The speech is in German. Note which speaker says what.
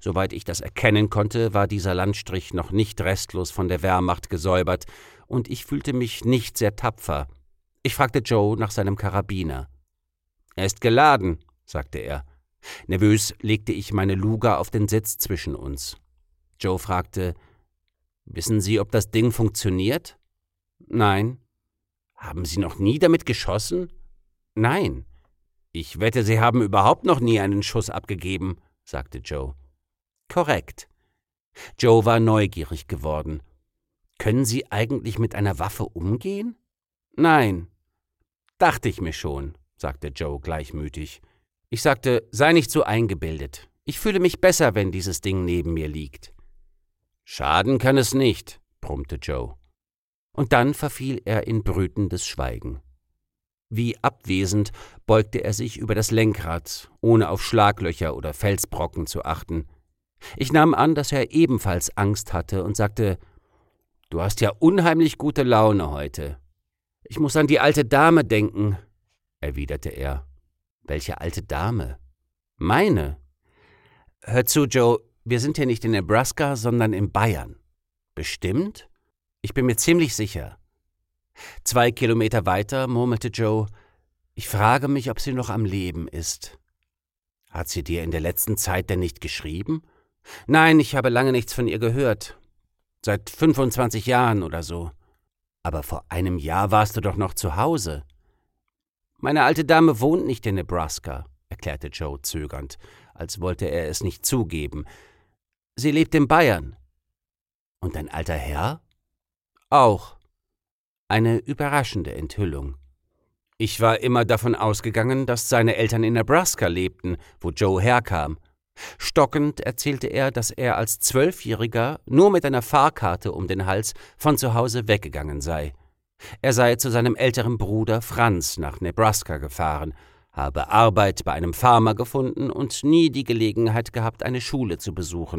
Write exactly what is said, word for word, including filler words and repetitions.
Speaker 1: Soweit ich das erkennen konnte, war dieser Landstrich noch nicht restlos von der Wehrmacht gesäubert, und ich fühlte mich nicht sehr tapfer. Ich fragte Joe nach seinem Karabiner. »Er ist geladen«, sagte er. Nervös legte ich meine Luger auf den Sitz zwischen uns. Joe fragte, »Wissen Sie, ob das Ding funktioniert?« »Nein.« »Haben Sie noch nie damit geschossen?« »Nein.« »Ich wette, Sie haben überhaupt noch nie einen Schuss abgegeben«, sagte Joe. »Korrekt.« Joe war neugierig geworden. »Können Sie eigentlich mit einer Waffe umgehen?« »Nein.« »Dachte ich mir schon«, sagte Joe gleichmütig. Ich sagte, sei nicht so eingebildet. Ich fühle mich besser, wenn dieses Ding neben mir liegt. »Schaden kann es nicht«, brummte Joe. Und dann verfiel er in brütendes Schweigen. Wie abwesend beugte er sich über das Lenkrad, ohne auf Schlaglöcher oder Felsbrocken zu achten. Ich nahm an, dass er ebenfalls Angst hatte und sagte, »Du hast ja unheimlich gute Laune heute.« »Ich muss an die alte Dame denken«, erwiderte er. »Welche alte Dame?« »Meine.« »Hör zu, Joe, wir sind hier nicht in Nebraska, sondern in Bayern.« »Bestimmt?« »Ich bin mir ziemlich sicher.« Zwei Kilometer weiter murmelte Joe, »Ich frage mich, ob sie noch am Leben ist.« »Hat sie dir in der letzten Zeit denn nicht geschrieben?« »Nein, ich habe lange nichts von ihr gehört. Seit fünfundzwanzig Jahren oder so.« »Aber vor einem Jahr warst du doch noch zu Hause.« »Meine alte Dame wohnt nicht in Nebraska«, erklärte Joe zögernd, als wollte er es nicht zugeben. »Sie lebt in Bayern.« »Und dein alter Herr?« »Auch.« Eine überraschende Enthüllung. Ich war immer davon ausgegangen, dass seine Eltern in Nebraska lebten, wo Joe herkam. Stockend erzählte er, dass er als Zwölfjähriger nur mit einer Fahrkarte um den Hals von zu Hause weggegangen sei. Er sei zu seinem älteren Bruder Franz nach Nebraska gefahren, habe Arbeit bei einem Farmer gefunden und nie die Gelegenheit gehabt, eine Schule zu besuchen.